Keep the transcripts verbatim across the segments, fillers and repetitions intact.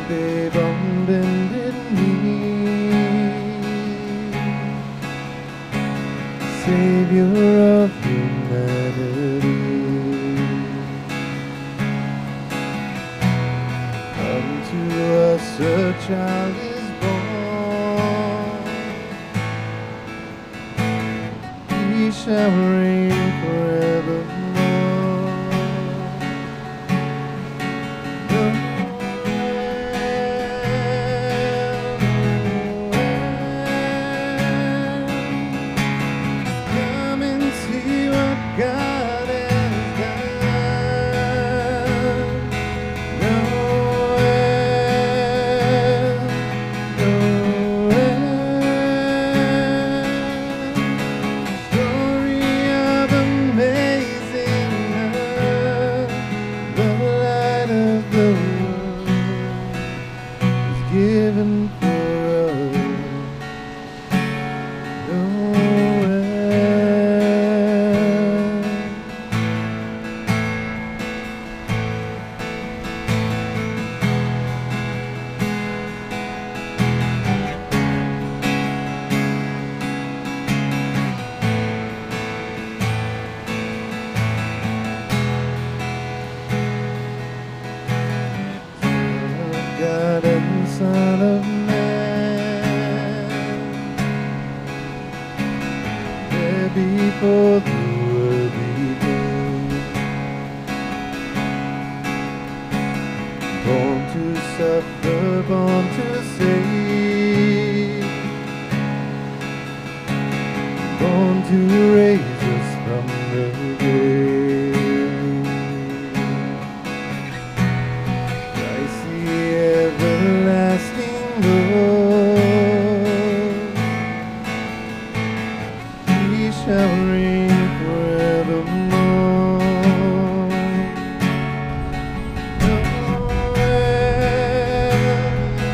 babe on bended knee, Savior of humanity, unto us a child is born, he shall reign forevermore. Son of Man, there before the world began, born to suffer, born to save, born to raise us from the grave. Christ the everlasting Lord, he shall reign forevermore. Noel,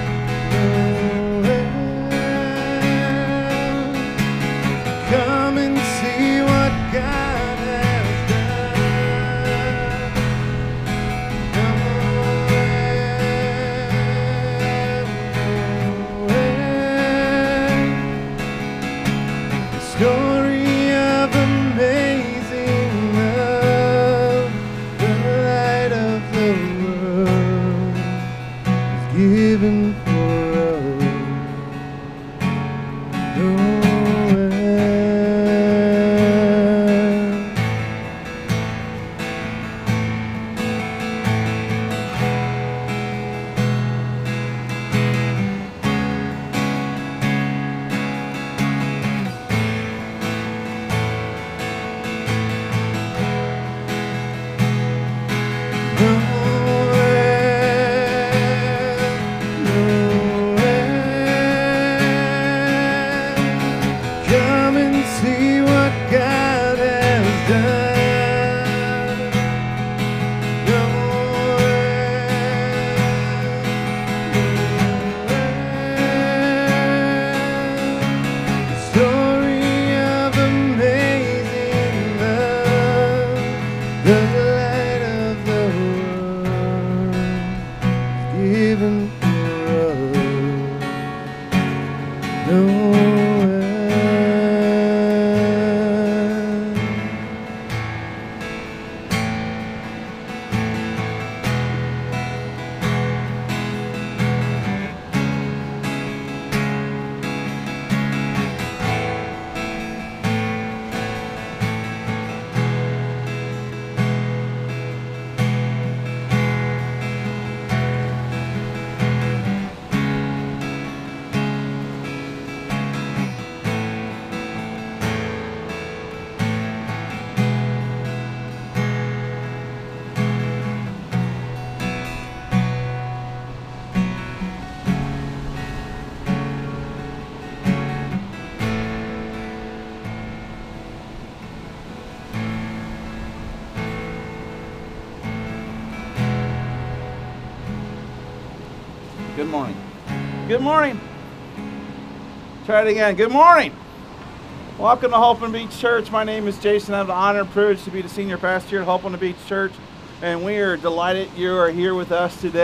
Noel, come and see what God has done. Story of amazing love, the light of the world is given for us. Noel. Come and see what God has done. The story of amazing love, the light of the world is given for us. Noel. Good morning. Good morning. Try it again. Good morning. Welcome to Halpin Beach Church. My name is Jason. I have the honor and privilege to be the senior pastor here at Halpin Beach Church, and we are delighted you are here with us today.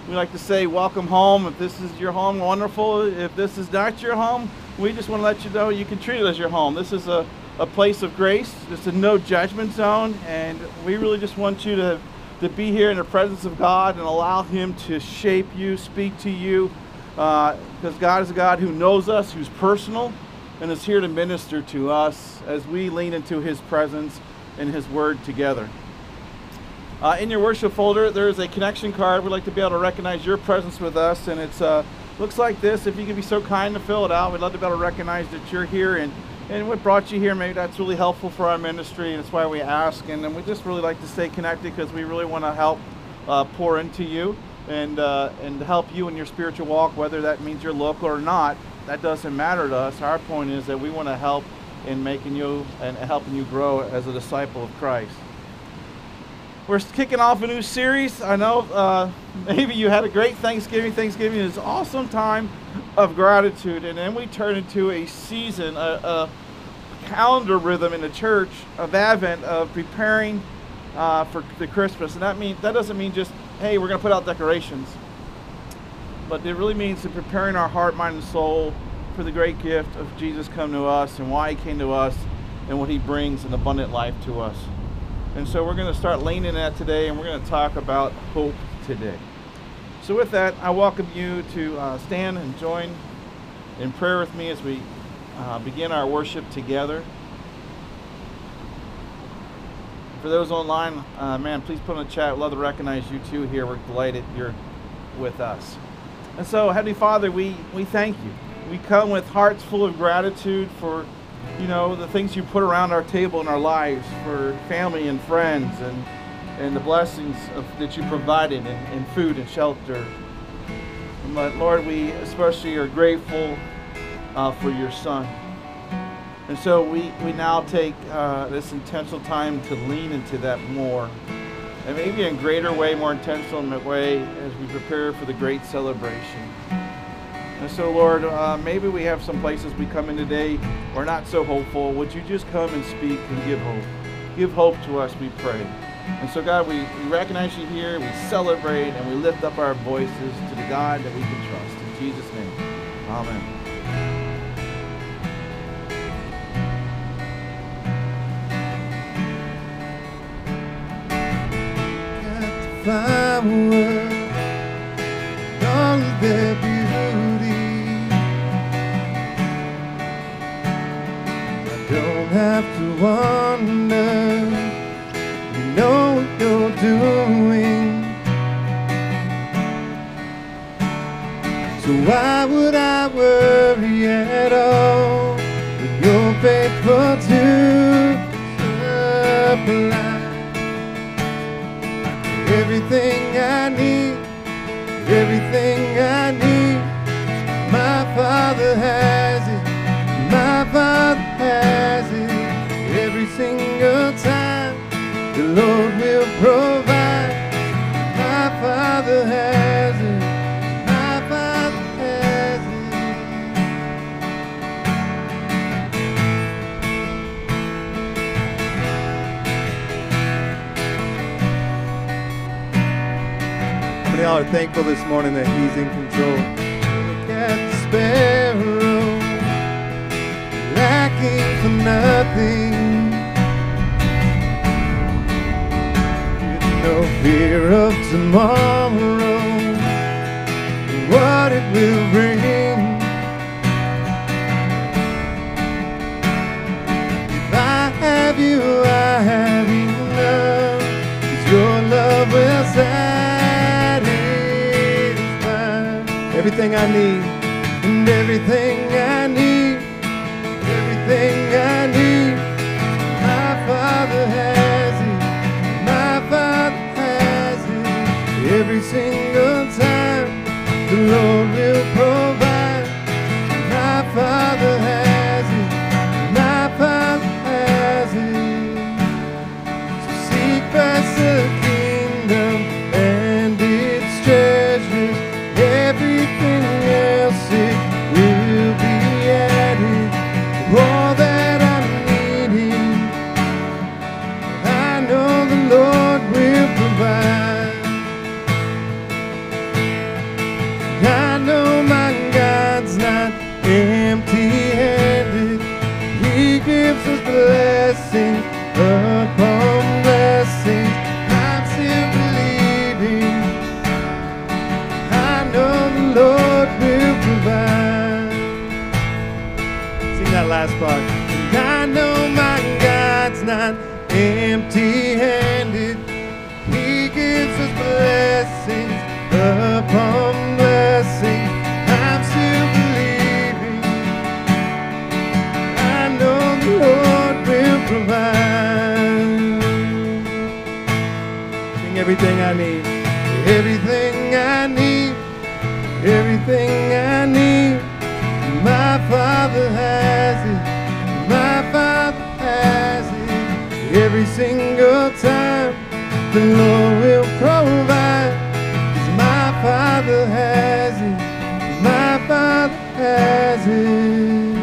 We like to say welcome home. If this is your home, wonderful. If this is not your home, we just want to let you know you can treat it as your home. This is a, a place of grace. It's a no judgment zone, and we really just want you to, to be here in the presence of God and allow Him to shape you, speak to you, uh, because God is a God who knows us, who's personal, and is here to minister to us as we lean into His presence and His Word together. Uh, in your worship folder, there's a connection card. We'd like to be able to recognize your presence with us, and it's uh, looks like this. If you could be so kind to fill it out, we'd love to be able to recognize that you're here and, and what brought you here. Maybe that's really helpful for our ministry, and that's why we ask. And, and we just really like to stay connected because we really want to help uh, pour into you and, uh, and help you in your spiritual walk, whether that means you're local or not. That doesn't matter to us. Our point is that we want to help in making you and helping you grow as a disciple of Christ. We're kicking off a new series. I know uh, maybe you had a great Thanksgiving. Thanksgiving is an awesome time of gratitude, and then we turn into a season, a, a calendar rhythm in the church of Advent, of preparing uh, for the Christmas. And that mean that doesn't mean just, hey, we're going to put out decorations. But it really means in preparing our heart, mind, and soul for the great gift of Jesus coming to us and why He came to us and what He brings in abundant life to us. And so we're going to start leaning in that today, and we're going to talk about hope today. So with that, I welcome you to uh, stand and join in prayer with me as we uh, begin our worship together. For those online, uh, man, please put in the chat. We'd love to recognize you too here. We're delighted you're with us. And so, Heavenly Father, we, we thank you. We come with hearts full of gratitude for, you know, the things you put around our table in our lives, for family and friends, and, and the blessings of, that you provided in, in food and shelter. And but Lord, we especially are grateful uh, for your Son. And so we, we now take uh, this intentional time to lean into that more. And maybe in a greater way, more intentional way, as we prepare for the great celebration. And so, Lord, uh, maybe we have some places we come in today we're not so hopeful. Would you just come and speak and give hope? Give hope to us, we pray. And so, God, we, we recognize you here, we celebrate, and we lift up our voices to the God that we can trust. In Jesus' name, amen. Flowers, all of their beauty. I don't have to wonder, you know what you're doing. So why would I worry at all when you're faithful to supply everything I need, everything I need. My Father has it, my Father has it. Every single time the Lord will provide. My Father has it, my Father has it. How many of y'all are thankful this morning that He's in control? Look at the sparrow, lacking for nothing. With no fear of tomorrow, what it will bring. If I have you, I have enough, 'cause your love will satisfy everything I need, and everything I need, everything I need. My Father has it, my Father has it. Every single time the Lord will provide. My Father has it, my Father has it. So seek first the kingdom and its treasures. Everything else it will be added. All that I'm needing, I know the Lord will provide. last part. And I know my God's not empty-handed. He gives us blessings upon blessings. I'm still believing. I know the Lord will provide. Sing everything I need. Everything I need. Everything I need. My Father has it. My Father has it. Every single time the Lord will provide. 'Cause my Father has it. My Father has it.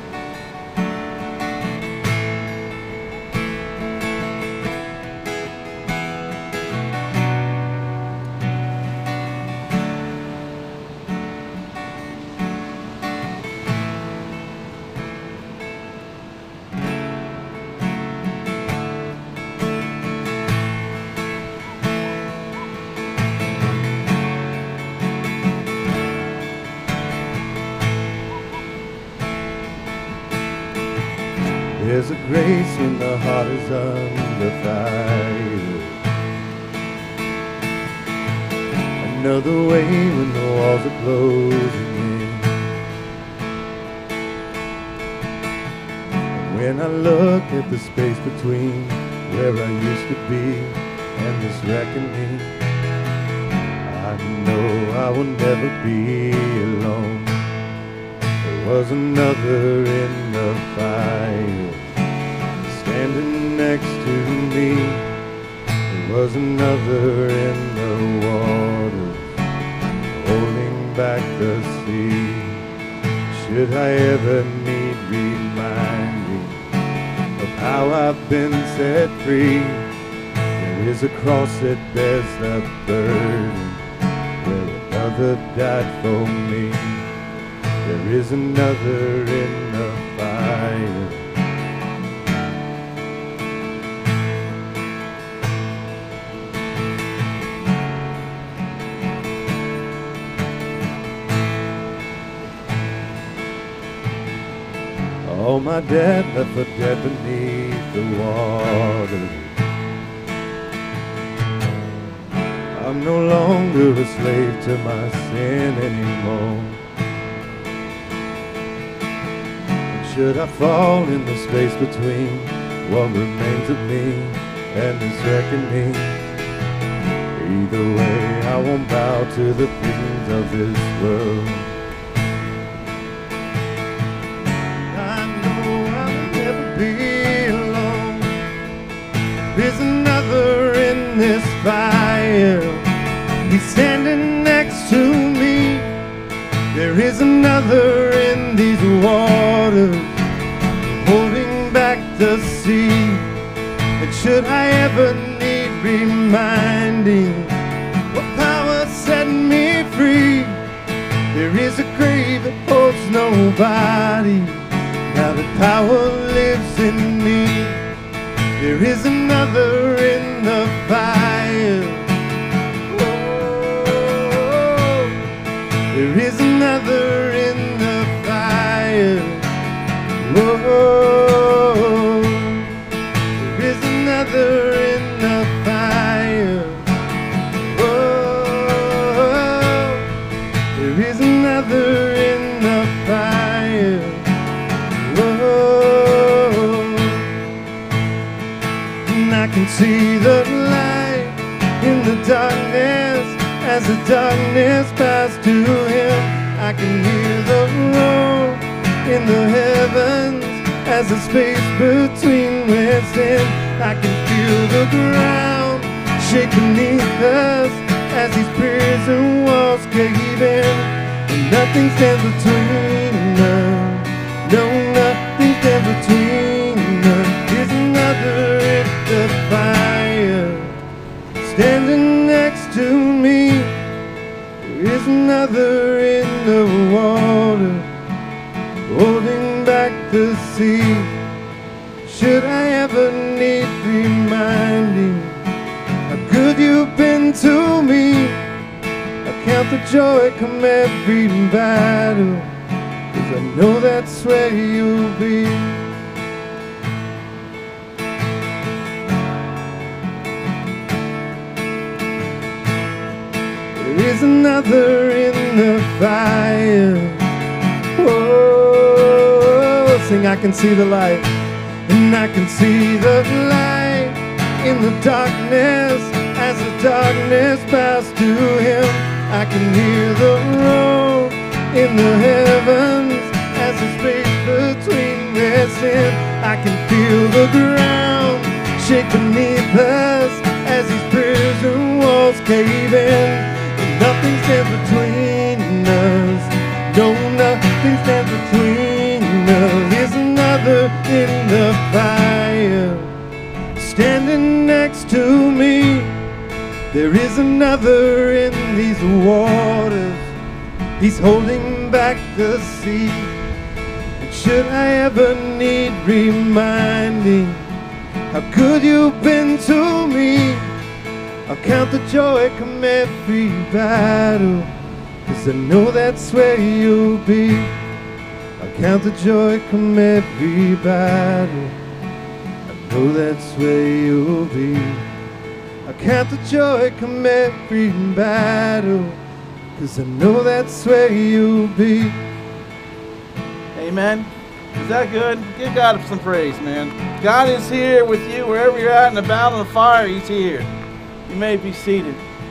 There's a grace when the heart is under fire. Another way when the walls are closing in. And when I look at the space between where I used to be and this reckoning, I know I will never be alone. There was another in the fire standing next to me. There was another in the water holding back the sea. Should I ever need reminding of how I've been set free, there is a cross that bears the burden where another died for me. There is another in the fire. All my dead left for dead beneath the water. I'm no longer a slave to my sin anymore. Should I fall in the space between what remains of me and this reckoning, either way I won't bow to the things of this world. I know I'll never be alone. There's another in this fire. He's standing next to me. There is another in these waters holding back the sea. And should I ever need reminding what power set me free, there is a grave that holds nobody. Now the power lives in me. There is another in the fire. Oh, there is another in the fire. Oh, there is another in the fire. Oh, there is another in the fire. Oh, and I can see the light in the darkness as the darkness passed to him. I can hear the roar in the heavens as the space between went in. I can feel the ground shake beneath us as these prison walls cave in. And nothing stands between us. No, nothing stands between us. There's another in the fire standing next to me. There is another in the water holding back the sea. Should I ever need reminding how good you've been to me, I count the joy come every battle, 'cause 'cause I know that's where you'll be. There is another in the fire. Whoa, sing, I can see the light, and I can see the light in the darkness. As the darkness bows to him, I can hear the roar in the heavens. As the space between rests in, I can feel the ground shake beneath us as these prison walls cave in. And nothing stands between us. No, nothing stands between us. There's another in the fire standing next to me. There is another in these waters. He's holding back the sea. And should I ever need reminding how good you've been to me, I'll count the joy come every battle, 'cause I know that's where you'll be. I'll count the joy come every battle, I know that's where you'll be. I count the joy come every battle, 'cause I know that's where you'll be. Amen. Is that good? Give God some praise, man. God is here with you wherever you're at in the battle of fire. He's here. You may be seated.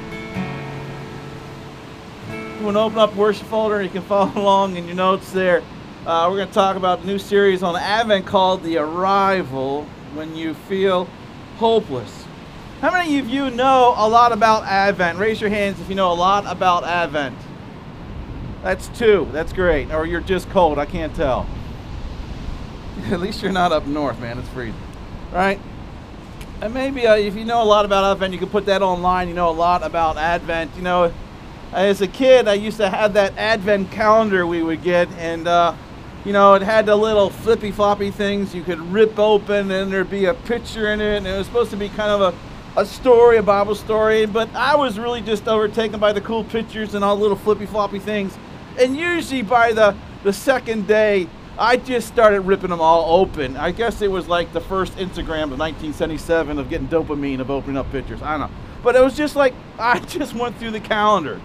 You want to open up worship folder, you can follow along in your notes there. Uh, we're going to talk about a new series on Advent called The Arrival When You Feel Hopeless. How many of you know a lot about Advent? Raise your hands if you know a lot about Advent. That's two. That's great. Or you're just cold. I can't tell. At least you're not up north, man. It's freezing. Right? And maybe uh, if you know a lot about Advent, you can put that online. You know a lot about Advent. You know, as a kid, I used to have that Advent calendar we would get. And, uh, you know, it had the little flippy floppy things you could rip open, and there'd be a picture in it. And it was supposed to be kind of a a story, a Bible story, but I was really just overtaken by the cool pictures and all the little flippy floppy things. And usually by the, the second day, I just started ripping them all open. I guess it was like the first Instagram of nineteen seventy-seven of getting dopamine of opening up pictures. I don't know. But it was just like, I just went through the calendar.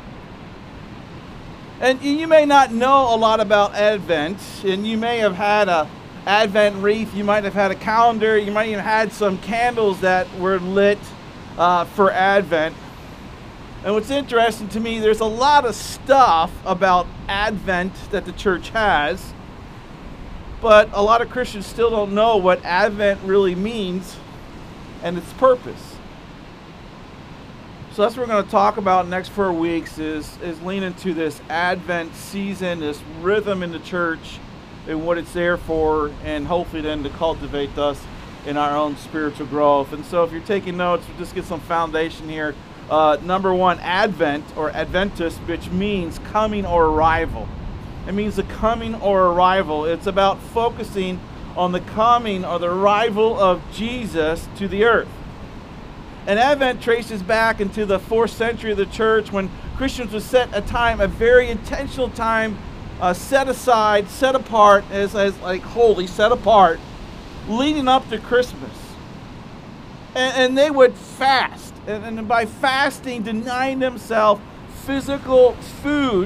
And you may not know a lot about Advent, and you may have had a Advent wreath, you might have had a calendar, you might even had some candles that were lit Uh, for Advent. And what's interesting to me, there's a lot of stuff about Advent that the church has, but a lot of Christians still don't know what Advent really means and its purpose. So that's what we're going to talk about next four weeks is, is lean into this Advent season, this rhythm in the church and what it's there for, and hopefully then to cultivate us in our own spiritual growth. And so if you're taking notes, we'll just get some foundation here. Uh, number one, Advent or Adventus, which means coming or arrival. It means the coming or arrival. It's about focusing on the coming or the arrival of Jesus to the earth. And Advent traces back into the fourth century of the church when Christians would set a time, a very intentional time, uh, set aside, set apart, as, as like holy, set apart, leading up to Christmas. And, and they would fast. And, and by fasting, denying themselves physical food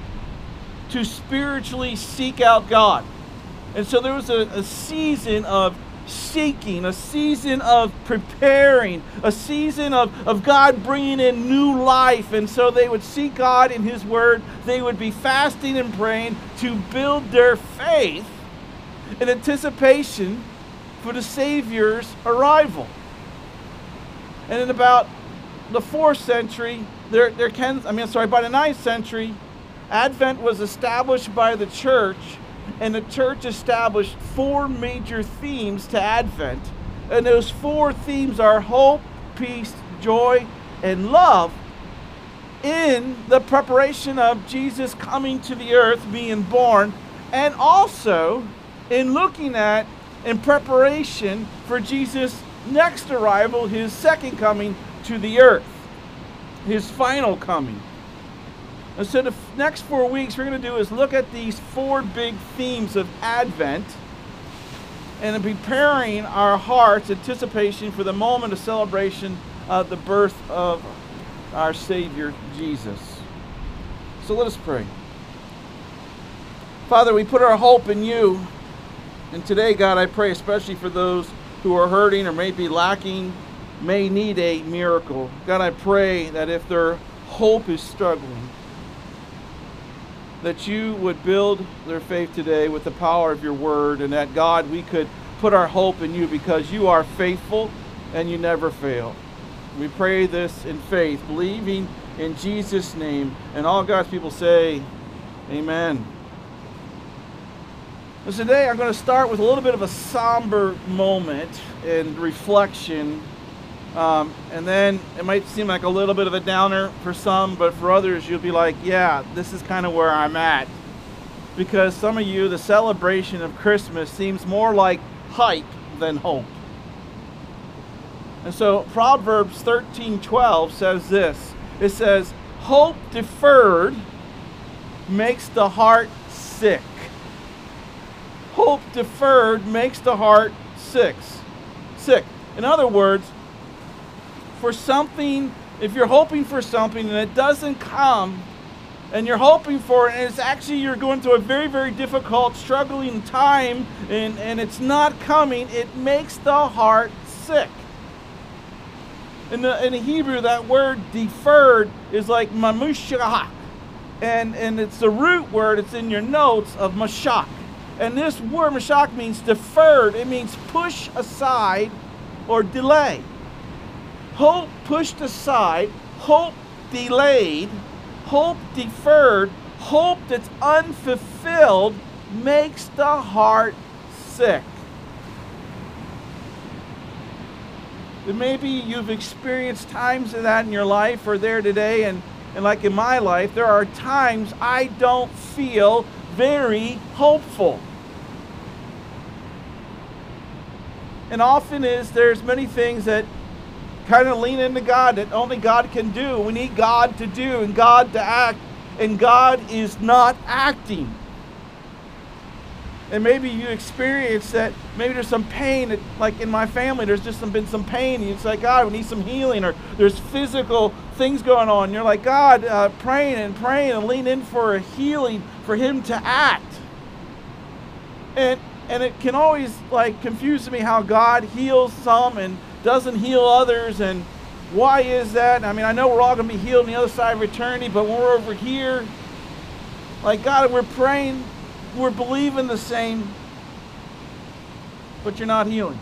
to spiritually seek out God. And so there was a, a season of seeking, a season of preparing, a season of, of God bringing in new life. And so they would seek God in His Word. They would be fasting and praying to build their faith in anticipation for the Savior's arrival. And in about the fourth century, there, there can, I mean, sorry, by the ninth century, Advent was established by the church, and the church established four major themes to Advent. And those four themes are hope, peace, joy, and love in the preparation of Jesus coming to the earth, being born, and also in looking at in preparation for Jesus' next arrival, His second coming to the earth, His final coming. And so the f- next four weeks we're going to do is look at these four big themes of Advent and in preparing our hearts, anticipation for the moment of celebration of the birth of our Savior Jesus. So let us pray. Father, we put our hope in you. And today, God, I pray especially for those who are hurting or may be lacking, may need a miracle. God, I pray that if their hope is struggling, that you would build their faith today with the power of your word, and that, God, we could put our hope in you because you are faithful and you never fail. We pray this in faith, believing in Jesus' name. And all God's people say, amen. So today I'm going to start with a little bit of a somber moment and reflection. Um, and then it might seem like a little bit of a downer for some, but for others you'll be like, yeah, this is kind of where I'm at. Because some of you, the celebration of Christmas seems more like hype than hope. And so Proverbs thirteen twelve says this. It says, hope deferred makes the heart sick. Hope deferred makes the heart sick. Sick. In other words, for something, if you're hoping for something and it doesn't come, and you're hoping for it, and it's actually you're going through a very, very difficult, struggling time, and, and it's not coming, it makes the heart sick. In the, in the Hebrew, that word deferred is like mamushach, and, and it's the root word, it's in your notes, of mashach. And this word mashach means deferred. It means push aside or delay. Hope pushed aside, hope delayed, hope deferred, hope that's unfulfilled makes the heart sick. And maybe you've experienced times of that in your life or there today, and, and like in my life, there are times I don't feel very hopeful. And often is there's many things that kind of lean into God that only God can do. We need God to do and God to act, and God is not acting. And maybe you experience that, maybe there's some pain, that, like in my family, there's just some, been some pain. And it's like, God, we need some healing, or there's physical things going on. And you're like, God, uh, praying and praying and lean in for a healing, for Him to act. And and it can always like confuse me how God heals some and doesn't heal others, and why is that? I mean, I know we're all going to be healed on the other side of eternity, but when we're over here, like, God, we're praying, we're believing the same, but you're not healing.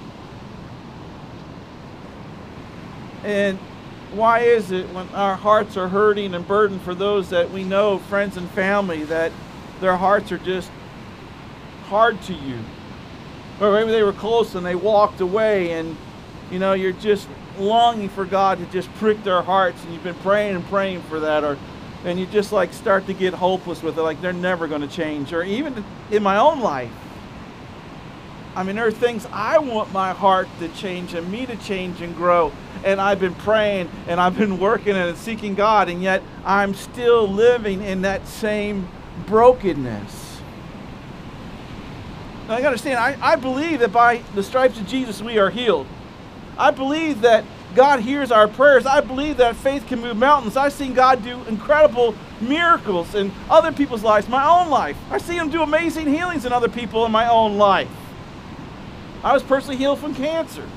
And why is it when our hearts are hurting and burdened for those that we know, friends and family, that their hearts are just hard to you? Or maybe they were close and they walked away, and you know, you're just longing for God to just prick their hearts, and you've been praying and praying for that, or and you just like start to get hopeless with it, like they're never going to change. Or even in my own life, I mean, there are things I want my heart to change and me to change and grow, and I've been praying and I've been working and seeking God, and yet I'm still living in that same brokenness. Now, you gotta understand, I, I believe that by the stripes of Jesus we are healed. I believe that God hears our prayers. I believe that faith can move mountains. I've seen God do incredible miracles in other people's lives, my own life. I've seen Him do amazing healings in other people in my own life. I was personally healed from cancer.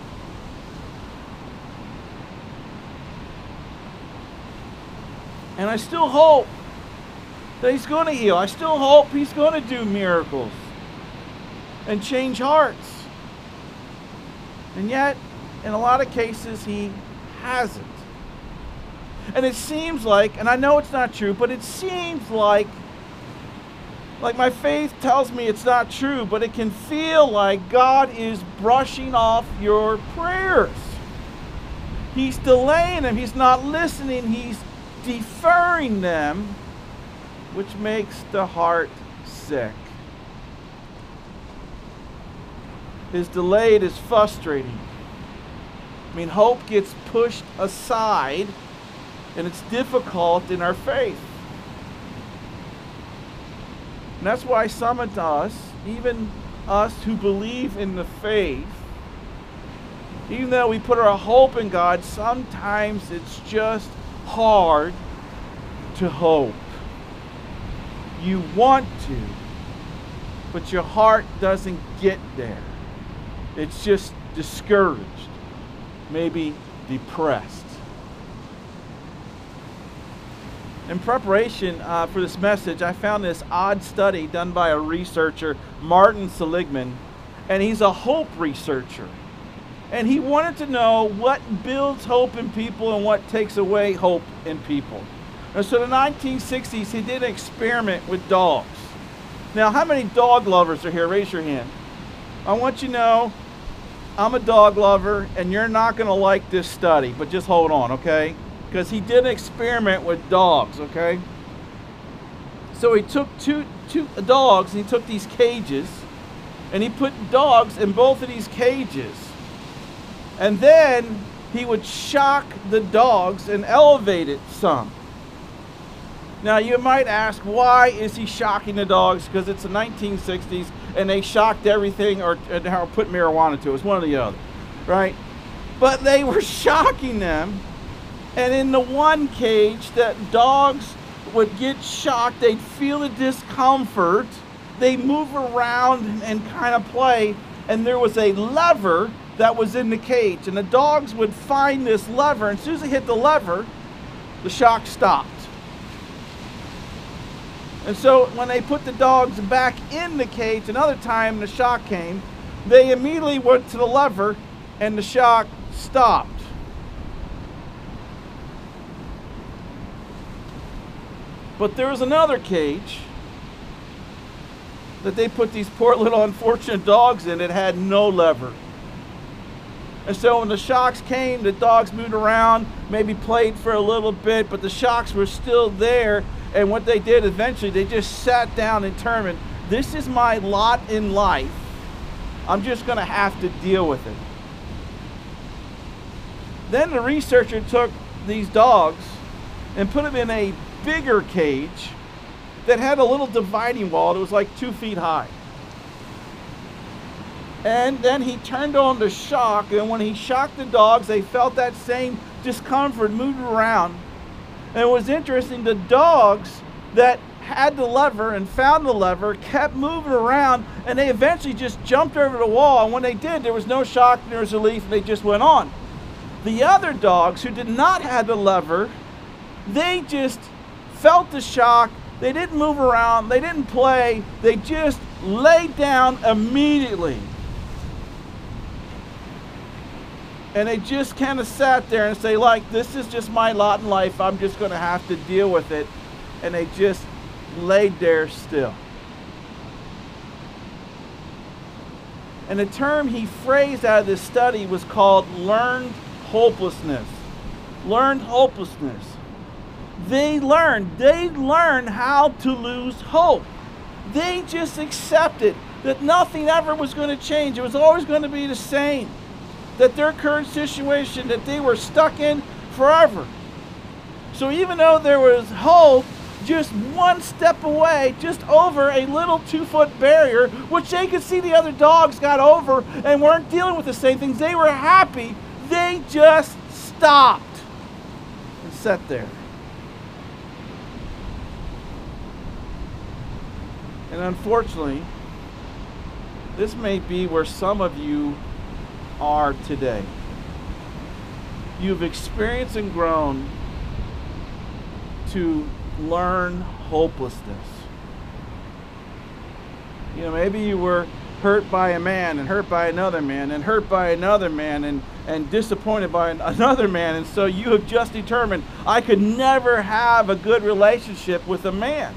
And I still hope that He's going to heal. I still hope He's going to do miracles and change hearts. And yet, in a lot of cases, He hasn't. And it seems like, and I know it's not true, but it seems like, like my faith tells me it's not true, but it can feel like God is brushing off your prayers. He's delaying them. He's not listening. He's deferring them, which makes the heart sick. His delayed is frustrating. I mean, hope gets pushed aside, and it's difficult in our faith. And that's why some of us, even us who believe in the faith, even though we put our hope in God, sometimes it's just hard to hope. You want to, but your heart doesn't get there. It's just discouraged, maybe depressed. In preparation uh, for this message, I found this odd study done by a researcher, Martin Seligman, and he's a hope researcher. And he wanted to know what builds hope in people and what takes away hope in people. And so in the nineteen sixties, he did an experiment with dogs. Now, how many dog lovers are here? Raise your hand. I want you to know, I'm a dog lover, and you're not going to like this study, but just hold on, okay? Because he did an experiment with dogs, okay? So he took two, two dogs, and he took these cages, and he put dogs in both of these cages. And then he would shock the dogs and elevate it some. Now you might ask, why is he shocking the dogs? Because it's the nineteen sixties and they shocked everything or, or put marijuana to it. It's one or the other, right? But they were shocking them. And in the one cage that dogs would get shocked, they'd feel the discomfort. They move around and, and kind of play. And there was a lever that was in the cage. And the dogs would find this lever. And as soon as they hit the lever, the shock stopped. And so when they put the dogs back in the cage, another time the shock came, they immediately went to the lever and the shock stopped. But there was another cage that they put these poor little unfortunate dogs in that had no lever. And so when the shocks came, the dogs moved around, maybe played for a little bit, but the shocks were still there. And what they did eventually, they just sat down and determined, this is my lot in life. I'm just going to have to deal with it. Then the researcher took these dogs and put them in a bigger cage that had a little dividing wall that was like two feet high. And then he turned on the shock, and when he shocked the dogs, they felt that same discomfort moving around. And it was interesting, the dogs that had the lever and found the lever kept moving around, and they eventually just jumped over the wall. And when they did, there was no shock, there was relief, and they just went on. The other dogs who did not have the lever, they just felt the shock. They didn't move around. They didn't play. They just laid down immediately. And they just kind of sat there and say, like, this is just my lot in life. I'm just going to have to deal with it. And they just laid there still. And the term he phrased out of this study was called learned hopelessness. Learned hopelessness. They learned. They learned how to lose hope. They just accepted that nothing ever was going to change. It was always going to be the same. That their current situation that they were stuck in forever. So even though there was hope, just one step away, just over a little two-foot barrier, which they could see the other dogs got over and weren't dealing with the same things. They were happy. They just stopped and sat there. And unfortunately, this may be where some of you are today. You've experienced and grown to learn hopelessness. You know, maybe you were hurt by a man and hurt by another man and hurt by another man and, and disappointed by another man, and so you have just determined, I could never have a good relationship with a man.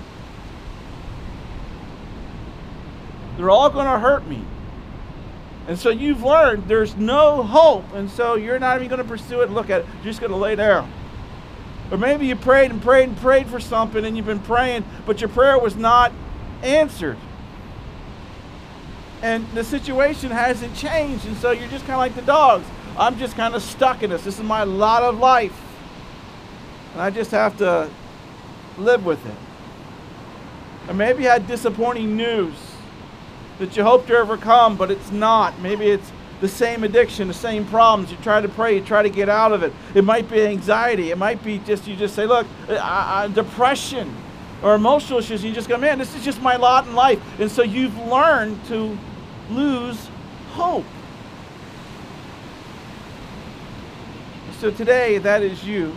They're all going to hurt me. And so you've learned there's no hope, and so you're not even going to pursue it and look at it. You're just going to lay down. Or maybe you prayed and prayed and prayed for something, and you've been praying, but your prayer was not answered. And the situation hasn't changed, and so you're just kind of like the dogs. I'm just kind of stuck in this. This is my lot of life. And I just have to live with it. Or maybe you had disappointing news that you hope to overcome, but it's not. Maybe it's the same addiction, the same problems. You try to pray, you try to get out of it. It might be anxiety. It might be just, you just say, look, I, I, depression or emotional issues. You just go, man, this is just my lot in life. And so you've learned to lose hope. So today, that is you.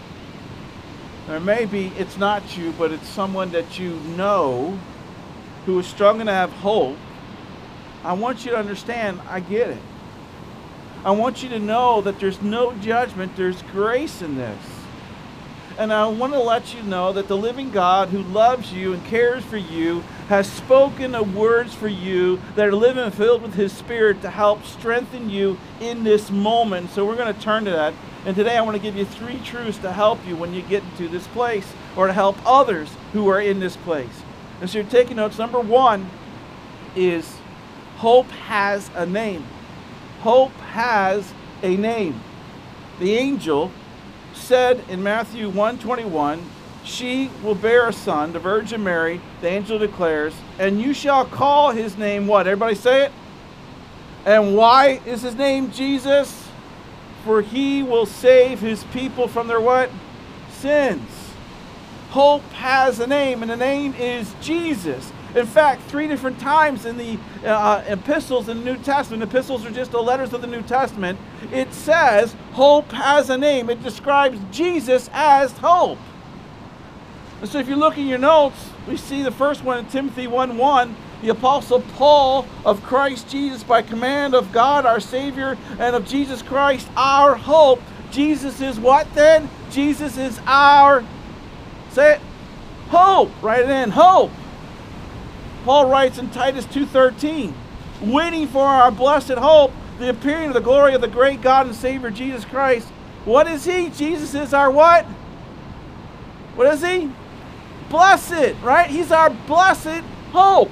Or maybe it's not you, but it's someone that you know who is struggling to have hope. I want you to understand, I get it. I want you to know that there's no judgment, there's grace in this. And I want to let you know that the living God who loves you and cares for you has spoken the words for you that are living and filled with His Spirit to help strengthen you in this moment. So we're going to turn to that. And today I want to give you three truths to help you when you get into this place, or to help others who are in this place. And so you're taking notes. Number one is hope has a name. Hope has a name. The angel said in Matthew one twenty-one, she will bear a son, the Virgin Mary, the angel declares, and you shall call his name what? Everybody say it. And why is his name Jesus? For he will save his people from their what? Sins. Hope has a name, and the name is Jesus. In fact, three different times in the uh, epistles in the New Testament, epistles are just the letters of the New Testament, it says hope has a name. It describes Jesus as hope. And so if you look in your notes, we see the first one in Timothy one one, the Apostle Paul of Christ Jesus, by command of God our Savior and of Jesus Christ our hope. Jesus is what then? Jesus is our, say it, hope. Write it in, hope. Paul writes in Titus two thirteen, waiting for our blessed hope, the appearing of the glory of the great God and Savior Jesus Christ. What is He? Jesus is our what? What is He? Blessed, right? He's our blessed hope.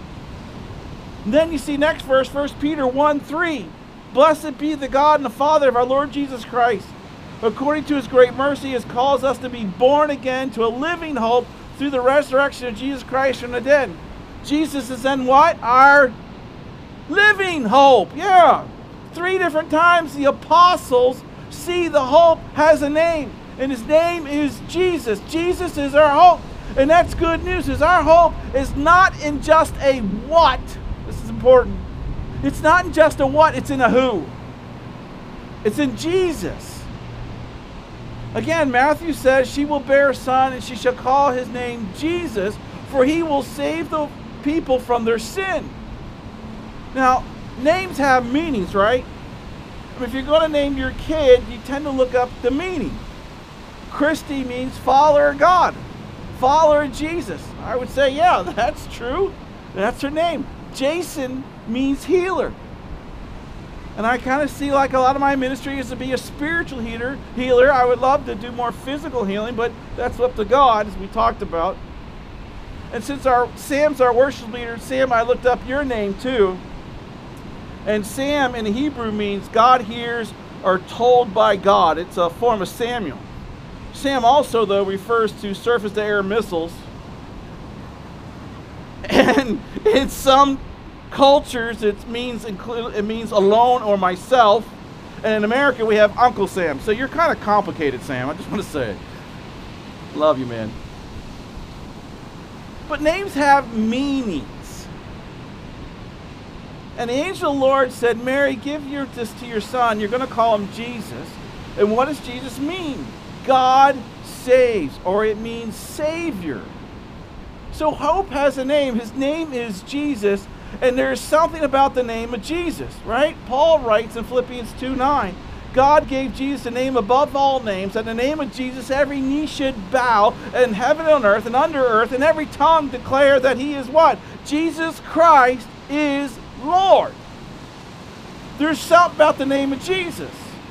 And then you see next verse, First Peter one three. Blessed be the God and the Father of our Lord Jesus Christ. According to His great mercy, He has caused us to be born again to a living hope through the resurrection of Jesus Christ from the dead. Jesus is then what? Our living hope. Yeah. Three different times the apostles see the hope has a name. And His name is Jesus. Jesus is our hope. And that's good news, because our hope is not in just a what. This is important. It's not in just a what, it's in a who. It's in Jesus. Again, Matthew says, she will bear a son, and she shall call his name Jesus, for he will save the people from their sin. Now, names have meanings, right? I mean, if you're going to name your kid, you tend to look up the meaning. Christy means follower of God, follower of Jesus. I would say, yeah, that's true. That's her name. Jason means healer. And I kind of see like a lot of my ministry is to be a spiritual healer. Healer. I would love to do more physical healing, but that's up to God, as we talked about. And since our Sam's our worship leader, Sam, I looked up your name too. And Sam in Hebrew means God hears or told by God. It's a form of Samuel. Sam also, though, refers to surface-to-air missiles. And in some cultures, it means include, it means alone or myself. And in America, we have Uncle Sam. So you're kind of complicated, Sam. I just want to say. Love you, man. But names have meanings. And the angel of the Lord said, Mary, give your, this to your son. You're going to call him Jesus. And what does Jesus mean? God saves, or it means Savior. So hope has a name. His name is Jesus. And there's something about the name of Jesus, right? Paul writes in Philippians two nine, God gave Jesus a name above all names, that in the name of Jesus every knee should bow, in heaven and on earth and under earth, and every tongue declare that He is what? Jesus Christ is Lord. There's something about the name of Jesus.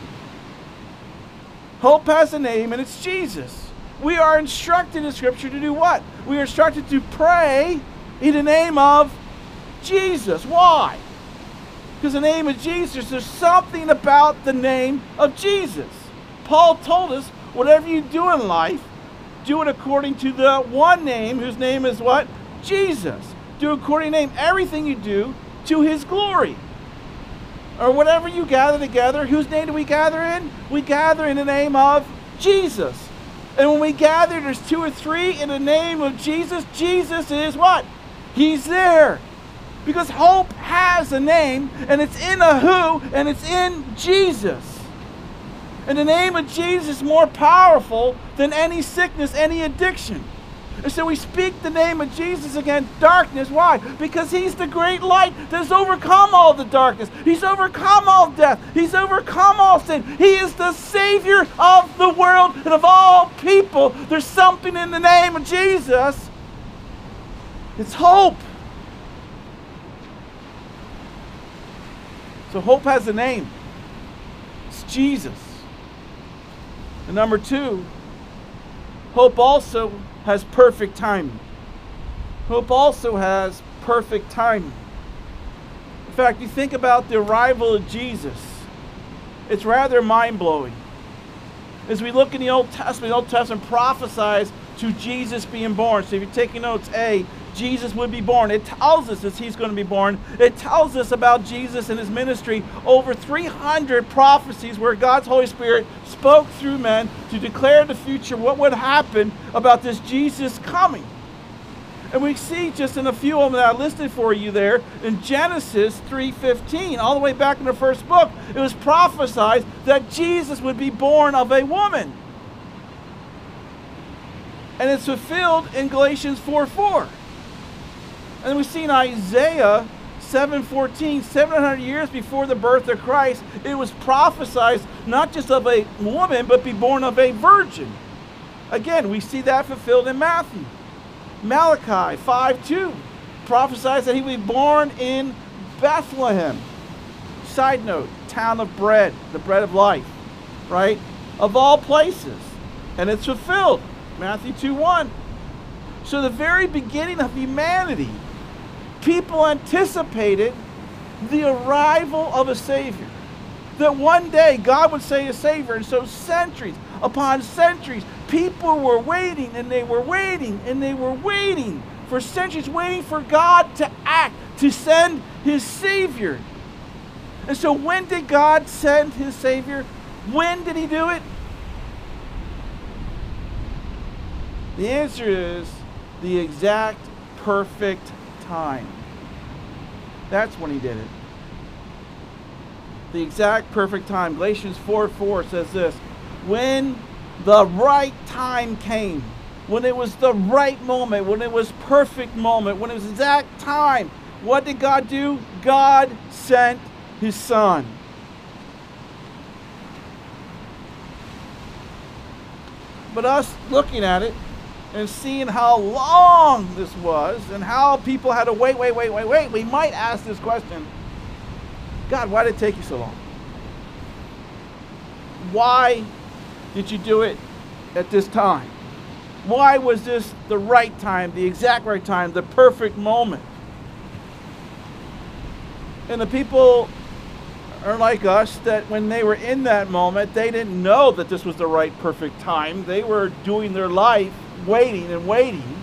Hope has a name, and it's Jesus. We are instructed in Scripture to do what? We are instructed to pray in the name of Jesus. Why? Because the name of Jesus, there's something about the name of Jesus. Paul told us, whatever you do in life, do it according to the one name, whose name is what? Jesus. Do according to name everything you do to his glory. Or whatever you gather together, whose name do we gather in? We gather in the name of Jesus. And when we gather, there's two or three in the name of Jesus. Jesus is what? He's there. Because hope has a name, and it's in a who, and it's in Jesus. And the name of Jesus is more powerful than any sickness, any addiction. And so we speak the name of Jesus against darkness. Why? Because he's the great light that has overcome all the darkness. He's overcome all death. He's overcome all sin. He is the Savior of the world and of all people. There's something in the name of Jesus. It's hope. So hope has a name. It's Jesus. And number two, hope also has perfect timing. Hope also has perfect timing. In fact, you think about the arrival of Jesus, it's rather mind-blowing. As we look in the Old Testament, the Old Testament prophesies to Jesus being born. So if you're taking notes, A, Jesus would be born. It tells us that he's going to be born. It tells us about Jesus and his ministry. Over three hundred prophecies where God's Holy Spirit spoke through men to declare the future, what would happen about this Jesus coming. And we see just in a few of them that I listed for you there, in Genesis three fifteen, all the way back in the first book, it was prophesied that Jesus would be born of a woman. And it's fulfilled in Galatians four four. And we see in Isaiah seven fourteen, seven hundred years before the birth of Christ, it was prophesied not just of a woman, but be born of a virgin. Again, we see that fulfilled in Matthew. Malachi five two prophesies that he would be born in Bethlehem. Side note, town of bread, the bread of life, right? Of all places. And it's fulfilled. Matthew two one. So the very beginning of humanity, people anticipated the arrival of a Savior. That one day God would send a Savior. And so centuries upon centuries, people were waiting and they were waiting and they were waiting for centuries, waiting for God to act, to send his Savior. And so when did God send his Savior? When did he do it? The answer is the exact perfect time. That's when he did it. The exact perfect time. Galatians four four says this: when the right time came, when it was the right moment, when it was perfect moment, when it was exact time, what did God do? God sent his Son. But us looking at it and seeing how long this was and how people had to wait, wait, wait, wait, wait, we might ask this question: God, why did it take you so long? Why did you do it at this time? Why was this the right time, the exact right time, the perfect moment? And the people are like us, that when they were in that moment, they didn't know that this was the right perfect time. They were doing their life waiting and waiting.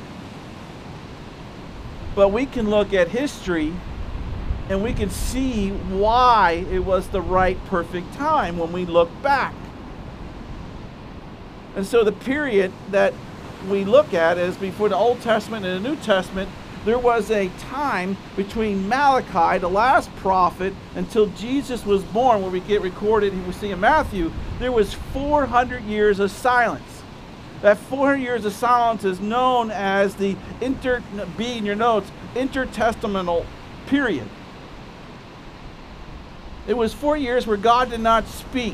But we can look at history and we can see why it was the right perfect time when we look back. And so the period that we look at is before the Old Testament and the New Testament. There was a time between Malachi, the last prophet, until Jesus was born, where we get recorded, we see in Matthew, there was four hundred years of silence. That four hundred years of silence is known as the inter, be in your notes, intertestamental period. It was four years where God did not speak.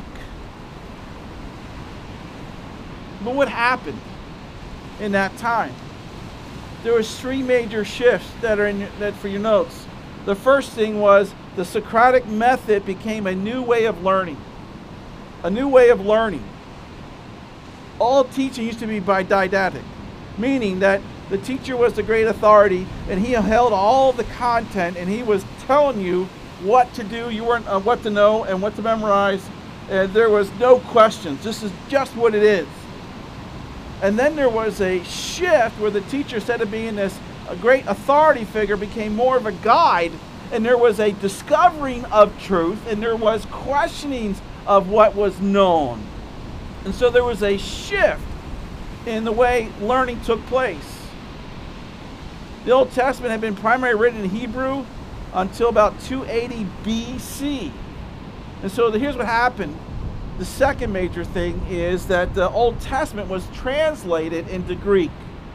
But what happened in that time? There was three major shifts that are in your, that for your notes. The first thing was the Socratic method became a new way of learning. A new way of learning. All teaching used to be by didactic, meaning that the teacher was the great authority and he held all the content and he was telling you what to do. You weren't uh, what to know and what to memorize. And there was no questions. This is just what it is. And then there was a shift where the teacher, instead of being this a great authority figure became more of a guide, and there was a discovering of truth, and there was questionings of what was known. And so there was a shift in the way learning took place. The Old Testament had been primarily written in Hebrew until about two eighty B C. And so here's what happened. The second major thing is that the Old Testament was translated into Greek.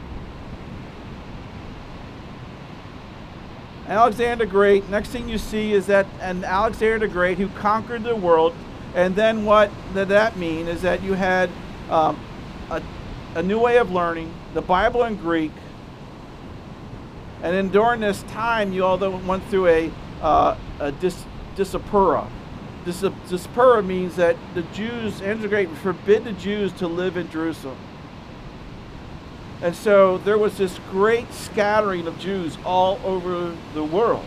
Alexander the Great, next thing you see is that an Alexander the Great who conquered the world, and then what did that mean is that you had um, a, a new way of learning, the Bible in Greek, and then during this time you all went through a, uh, a dis, diaspora. Dis, diaspora means that the Jews, Alexander the Great forbid the Jews to live in Jerusalem. And so there was this great scattering of Jews all over the world.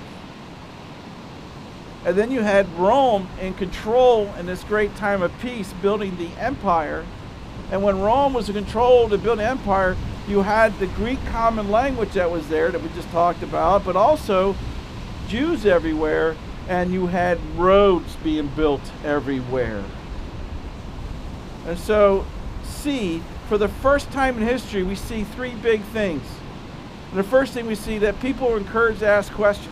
And then you had Rome in control in this great time of peace, building the empire. And when Rome was in control to build an empire, you had the Greek common language that was there that we just talked about, but also Jews everywhere, and you had roads being built everywhere. And so, see, for the first time in history, we see three big things. And the first thing we see that people are encouraged to ask questions.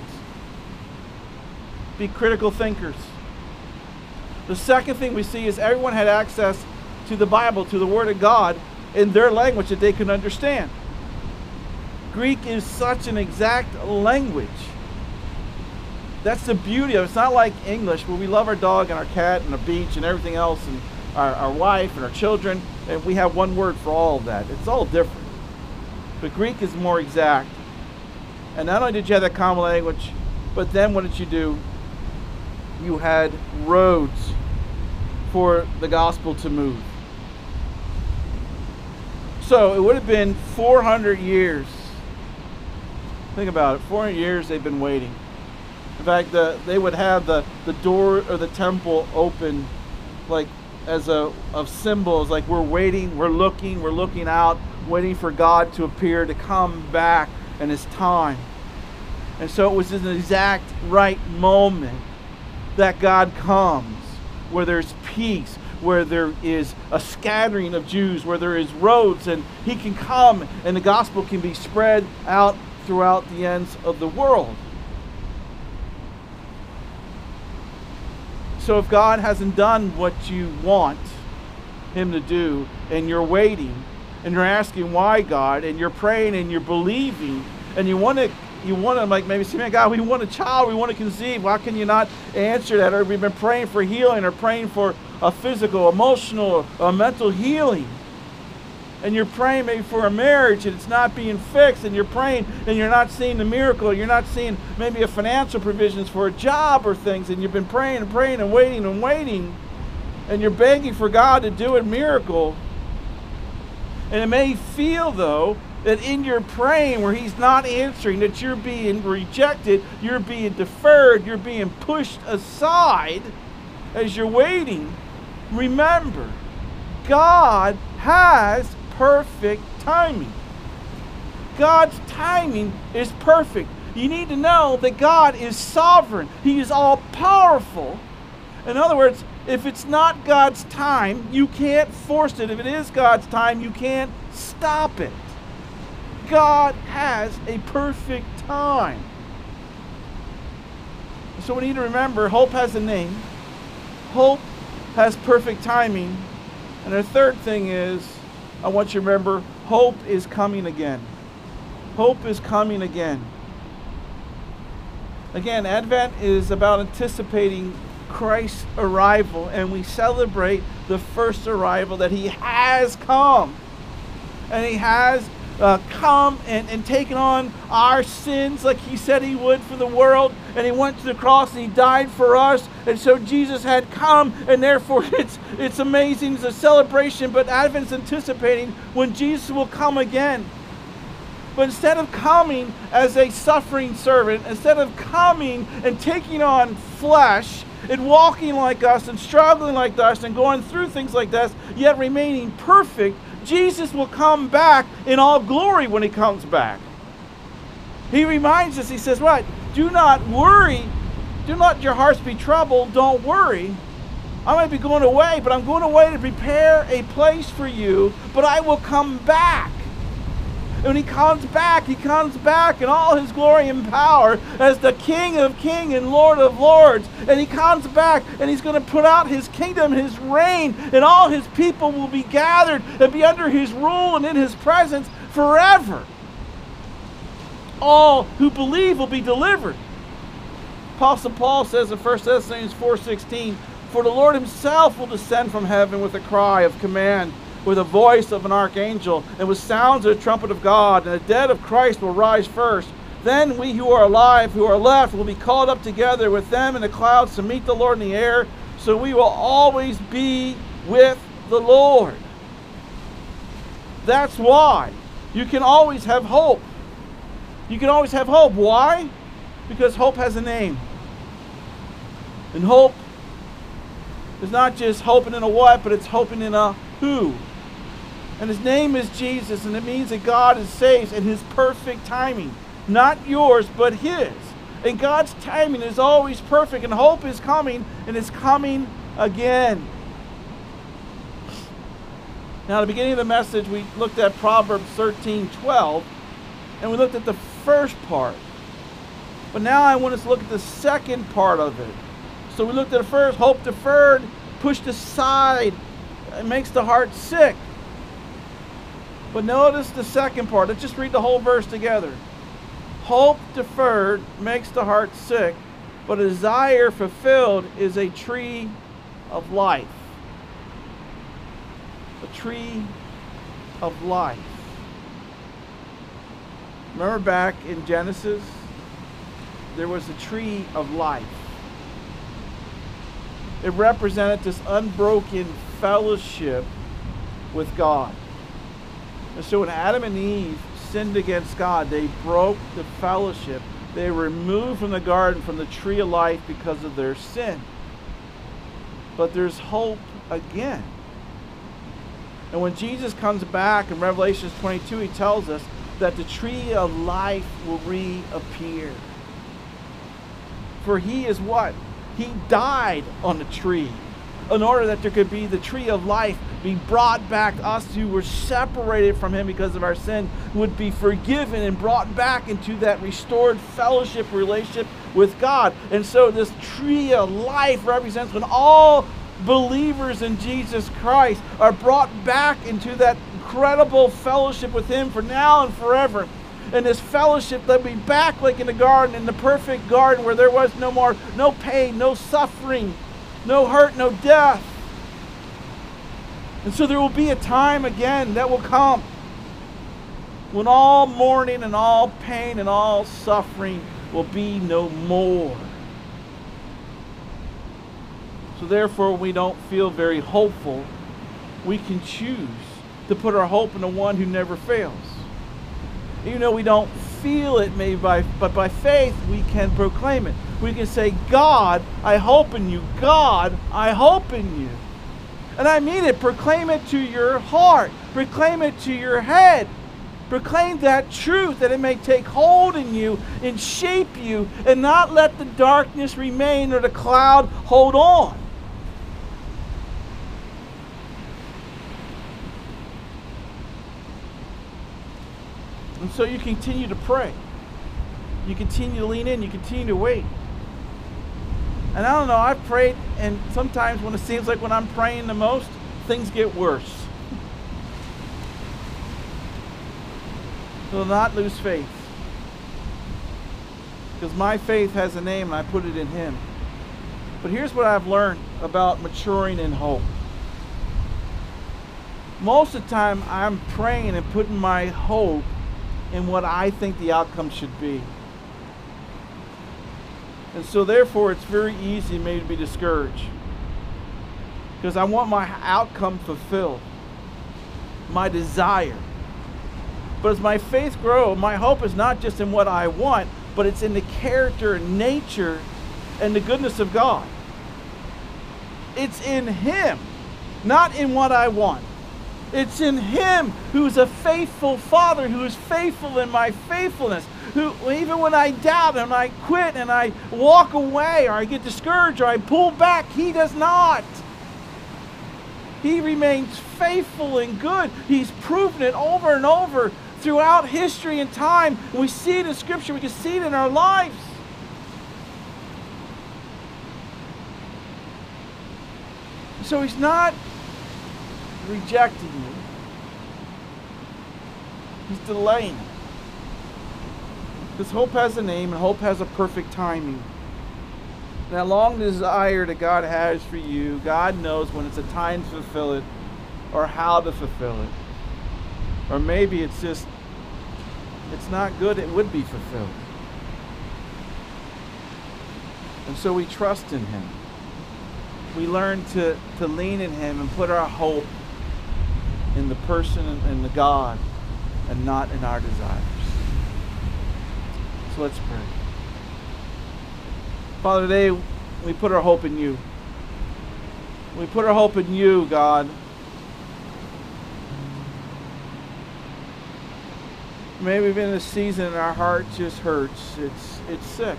Be critical thinkers. The second thing we see is everyone had access to the Bible, to the Word of God, in their language that they could understand. Greek is such an exact language. That's the beauty of it. It's not like English, where we love our dog and our cat and the beach and everything else, and our, our wife and our children, and we have one word for all of that. It's all different. But Greek is more exact. And not only did you have that common language, but then what did you do? You had roads for the gospel to move. So it would have been four hundred years. Think about it. four hundred years they've been waiting. In fact, the, they would have the, the door of the temple open, like as a of symbols, like we're waiting, we're looking, we're looking out, waiting for God to appear, to come back in His time. And so it was an exact right moment that God comes, where there's peace, where there is a scattering of Jews, where there is roads, and He can come and the gospel can be spread out throughout the ends of the world. So if God hasn't done what you want Him to do, and you're waiting, and you're asking why, God, and you're praying and you're believing, and you want to you want to like maybe say, man, God, we want a child, we want to conceive. Why can you not answer that? Or we've been praying for healing, or praying for a physical, emotional, or mental healing. And you're praying maybe for a marriage and it's not being fixed, and you're praying and you're not seeing the miracle, you're not seeing maybe a financial provisions for a job or things, and you've been praying and praying and waiting and waiting, and you're begging for God to do a miracle. And it may feel, though, that in your praying where He's not answering, that you're being rejected, you're being deferred, you're being pushed aside as you're waiting. Remember, God has perfect timing. God's timing is perfect. You need to know that God is sovereign. He is all powerful. In other words, if it's not God's time, you can't force it. If it is God's time, you can't stop it. God has a perfect time. So we need to remember, hope has a name. Hope has perfect timing. And the third thing is, I want you to remember, hope is coming again. Hope is coming again. Again, Advent is about anticipating Christ's arrival, and we celebrate the first arrival, that He has come. And He has uh, come and, and taken on our sins like He said He would for the world. And He went to the cross and He died for us. And so Jesus had come, and therefore it's it's amazing. It's a celebration, but Advent's anticipating when Jesus will come again. But instead of coming as a suffering servant, instead of coming and taking on flesh and walking like us and struggling like us and going through things like this, yet remaining perfect, Jesus will come back in all glory when He comes back. He reminds us, he says, what? Do not worry. Do not your hearts be troubled. Don't worry. I might be going away, but I'm going away to prepare a place for you, but I will come back. And when he comes back, he comes back in all his glory and power as the King of kings and Lord of lords. And he comes back and he's going to put out his kingdom, his reign, and all his people will be gathered and be under his rule and in his presence forever. All who believe will be delivered. Apostle Paul says in First Thessalonians four sixteen, for the Lord himself will descend from heaven with a cry of command, with a voice of an archangel, and with sounds of the trumpet of God, and the dead of Christ will rise first. Then we who are alive, who are left, will be called up together with them in the clouds to meet the Lord in the air. So we will always be with the Lord. That's why you can always have hope. You can always have hope. Why? Because hope has a name. And hope is not just hoping in a what, but it's hoping in a who. And his name is Jesus, and it means that God is saves in his perfect timing. Not yours, but his. And God's timing is always perfect, and hope is coming, and it's coming again. Now, at the beginning of the message, we looked at Proverbs thirteen twelve, and we looked at the first part. But now I want us to look at the second part of it. So we looked at the first, hope deferred, pushed aside, it makes the heart sick. But notice the second part. Let's just read the whole verse together. Hope deferred makes the heart sick, but a desire fulfilled is a tree of life. A tree of life. Remember back in Genesis, there was a tree of life. It represented this unbroken fellowship with God. And so when Adam and Eve sinned against God, they broke the fellowship. They were removed from the garden, from the tree of life because of their sin. But there's hope again. And when Jesus comes back in Revelation twenty-two, he tells us that the tree of life will reappear. For he is what? He died on the tree in order that there could be the tree of life be brought back. Us who were separated from him because of our sin would be forgiven and brought back into that restored fellowship relationship with God. And so this tree of life represents when all believers in Jesus Christ are brought back into that incredible fellowship with him for now and forever. And this fellowship, they'll be back like in the garden, in the perfect garden where there was no more, no pain, no suffering, no hurt, no death. And so there will be a time again that will come when all mourning and all pain and all suffering will be no more. So therefore, we don't feel very hopeful. We can choose to put our hope in the one who never fails. Even though we don't feel it, maybe by, but by faith we can proclaim it. We can say, God, I hope in you. God, I hope in you. And I mean it. Proclaim it to your heart. Proclaim it to your head. Proclaim that truth, that it may take hold in you and shape you, and not let the darkness remain or the cloud hold on. And so you continue to pray. You continue to lean in. You continue to wait. And I don't know, I've prayed, and sometimes when it seems like when I'm praying the most, things get worse. So not lose faith. Because my faith has a name and I put it in him. But here's what I've learned about maturing in hope. Most of the time I'm praying and putting my hope in what I think the outcome should be. And so therefore it's very easy maybe to be discouraged. Because I want my outcome fulfilled. My desire. But as my faith grows, my hope is not just in what I want, but it's in the character and nature and the goodness of God. It's in him, not in what I want. It's in Him who's a faithful Father, who is faithful in my faithfulness. Who, even when I doubt and I quit and I walk away or I get discouraged or I pull back, He does not. He remains faithful and good. He's proven it over and over throughout history and time. We see it in Scripture. We can see it in our lives. So He's not rejecting you. He's delaying it. Because hope has a name and hope has a perfect timing. That long desire that God has for you, God knows when it's a time to fulfill it or how to fulfill it. Or maybe it's just, it's not good, it would be fulfilled. And so we trust in Him. We learn to, to lean in Him and put our hope in the person and the God and not in our desires. So let's pray. Father, today we put our hope in You. We put our hope in You, God. Maybe we've been in a season and our heart just hurts. It's it's sick.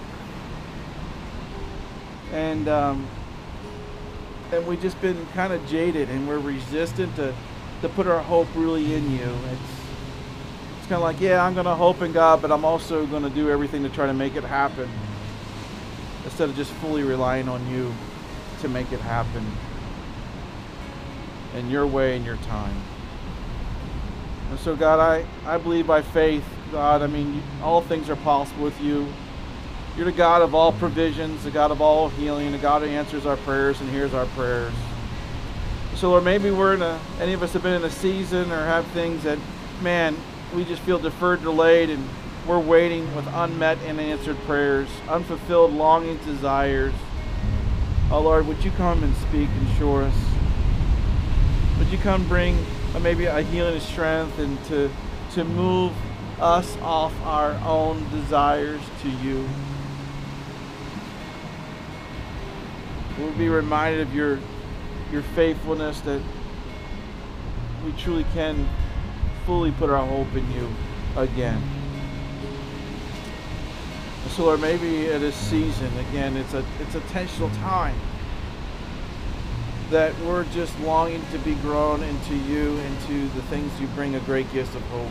And um, and we've just been kind of jaded and we're resistant to, to put our hope really in You. It's It's kind of like, yeah, I'm going to hope in God, but I'm also going to do everything to try to make it happen instead of just fully relying on You to make it happen in Your way and Your time. And so, God, I, I believe by faith, God, I mean, all things are possible with You. You're the God of all provisions, the God of all healing, the God who answers our prayers and hears our prayers. So, Lord, maybe we're in a, any of us have been in a season or have things that, man, we just feel deferred, delayed, and we're waiting with unmet and unanswered prayers, unfulfilled longings, desires. Oh, Lord, would You come and speak and show us? Would You come bring uh, maybe a healing of strength and to, to move us off our own desires to You? We'll be reminded of Your, your faithfulness, that we truly can fully put our hope in You again. So, Lord, maybe at this season, again, it's a it's a intentional time that we're just longing to be grown into You, into the things You bring, a great gift of hope.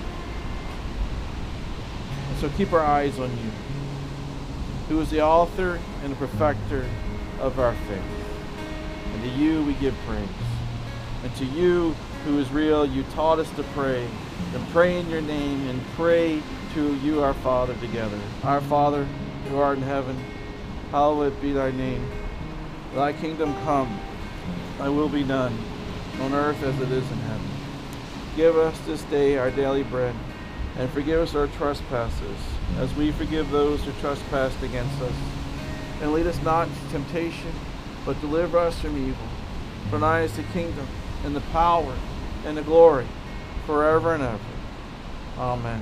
And so keep our eyes on You, who is the author and the perfecter of our faith. And to You we give praise. And to You who is real, You taught us to pray, and pray in Your name, and pray to You, our Father, together. Our Father, who art in heaven, hallowed be Thy name. Thy kingdom come, Thy will be done, on earth as it is in heaven. Give us this day our daily bread, and forgive us our trespasses, as we forgive those who trespass against us. And lead us not into temptation, but deliver us from evil. For Thine is the kingdom, and the power, and the glory, forever and ever. Amen.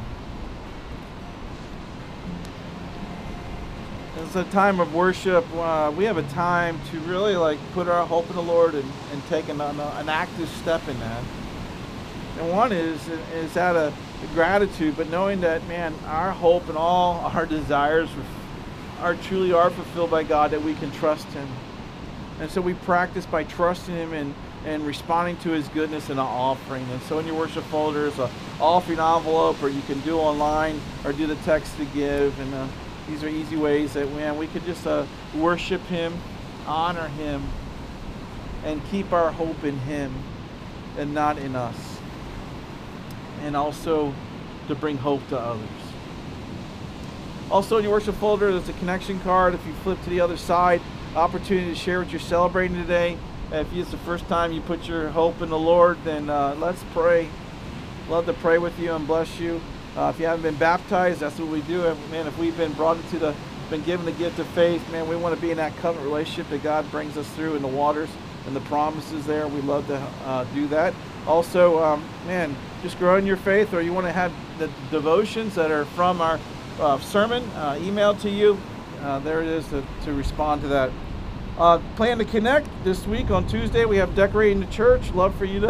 It's a time of worship. Uh, we have a time to really like put our hope in the Lord and, and take an, an active step in that. And one is is out of gratitude, but knowing that, man, our hope and all our desires are truly are fulfilled by God, that we can trust Him. And so we practice by trusting Him and and responding to His goodness in an offering. And so in your worship folder is an offering envelope, or you can do online or do the text to give. And uh, these are easy ways that, man, we could just uh, worship Him, honor Him, and keep our hope in Him and not in us. And also to bring hope to others. Also in your worship folder, there's a connection card. If you flip to the other side, opportunity to share what you're celebrating today. If it's the first time you put your hope in the Lord, then uh, let's pray. Love to pray with you and bless you. Uh, if you haven't been baptized, that's what we do. Man, if we've been brought into the, been given the gift of faith, man, we want to be in that covenant relationship that God brings us through in the waters and the promises there. We love to uh, do that. Also, um, man, just grow in your faith, or you want to have the devotions that are from our uh, sermon uh, emailed to you. Uh, there it is to, to respond to that. Uh, plan to connect this week on Tuesday. We have Decorating the Church. Love for you to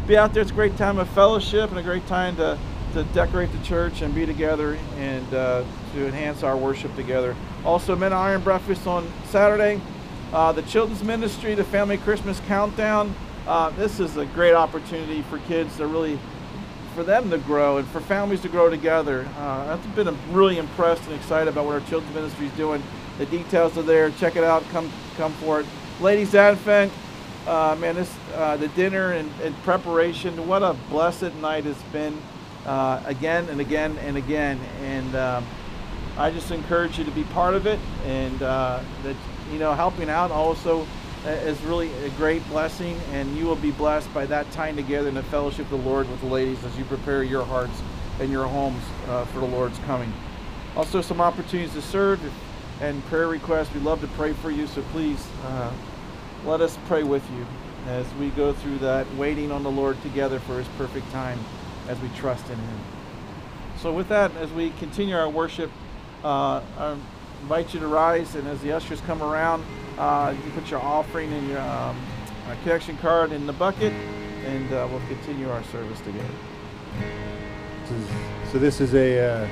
be out there. It's a great time of fellowship and a great time to, to decorate the church and be together and uh, to enhance our worship together. Also, Men Iron Breakfast on Saturday. Uh, the Children's Ministry, the Family Christmas Countdown. Uh, this is a great opportunity for kids to really, for them to grow and for families to grow together. Uh, I've been really impressed and excited about what our Children's Ministry is doing. The details are there. Check it out. Come, come for it. Ladies Advent. Uh, man, this uh, the dinner and, and preparation. What a blessed night it's been, uh, again and again and again. And um, I just encourage you to be part of it, and uh, that you know, helping out also is really a great blessing. And you will be blessed by that time together in the fellowship of the Lord with the ladies as you prepare your hearts and your homes uh, for the Lord's coming. Also, some opportunities to serve and prayer requests. We love to pray for you, so please. Uh, Let us pray with you as we go through that, waiting on the Lord together for His perfect time as we trust in Him. So with that, as we continue our worship, uh, I invite you to rise, and as the ushers come around, uh, you put your offering and your um, connection card in the bucket, and uh, we'll continue our service together. This is, so this is a uh,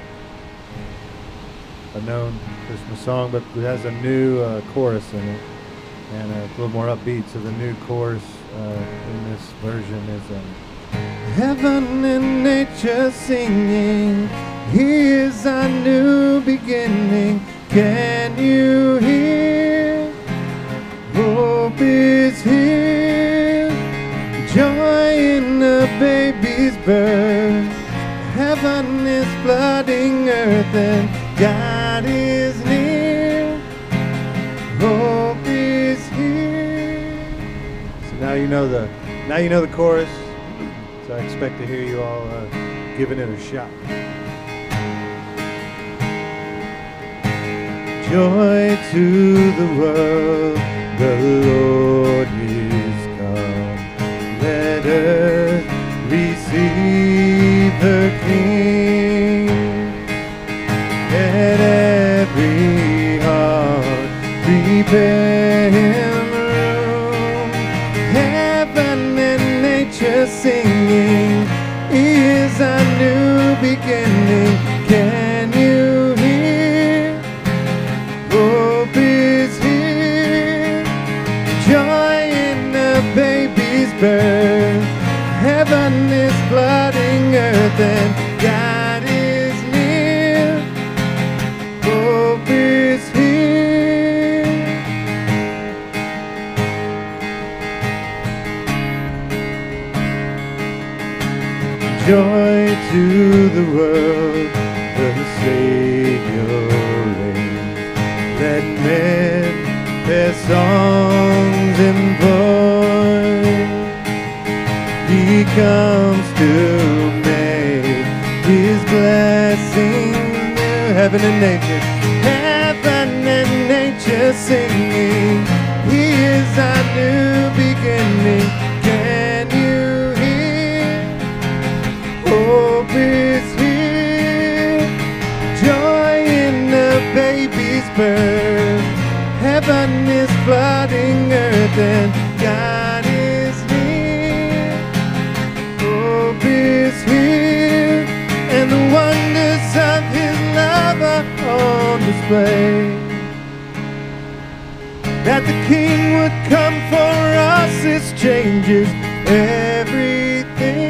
a known Christmas song, but it has a new uh, chorus in it. And uh, a little more upbeat, so the new chorus uh, in this version is um, Heaven and nature singing, here's our new beginning. Can you hear? Hope is here, joy in the baby's birth. Heaven is flooding earth and God is near. Hope is here. So now you know the now you know the chorus. So I expect to hear you all uh, giving it a shot. Joy to the world, the Lord is come. Let earth receive her King. Let every heart prepare Him room. Heaven and nature singing is a new beginning. Can you hear? Hope is here, joy in the baby's birth. Heaven is flooding earth and God is near. Hope is here. Joy to the world, the Savior reigns. Let men their songs employ. He comes to make His blessings new. Heaven and nature, heaven and nature singing. He is our new beginning. Can you hear? Hope is here, joy in the baby's birth. Heaven is flooding earth and God is near. Hope is here, and the wonders of His love are on display. That the King would come for us, this changes everything.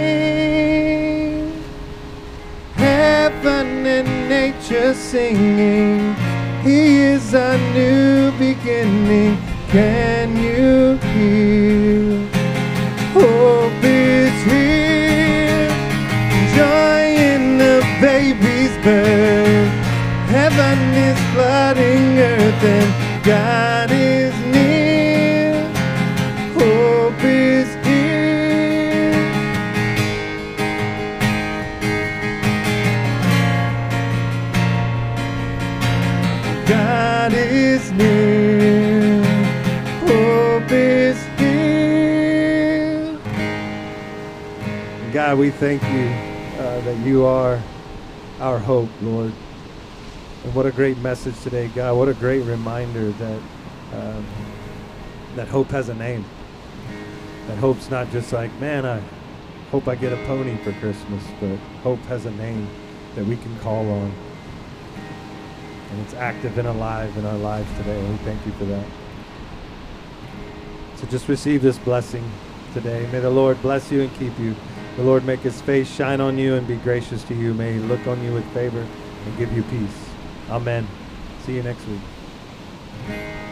Heaven and nature singing, He is a new beginning. Can you hear? Hope is here, joy in the baby's birth. Heaven is flooding earth and God is near. Hope is here. God is near. Hope is here. God, we thank you uh, that you are our hope, Lord. And what a great message today, God. What a great reminder that um, that hope has a name. That hope's not just like, man, I, hope I get a pony for Christmas, but hope has a name that we can call on. And it's active and alive in our lives today, and we thank you for that. So just receive this blessing today. May the Lord bless you and keep you. The Lord make his face shine on you and be gracious to you. May he look on you with favor and give you peace. Amen. See you next week.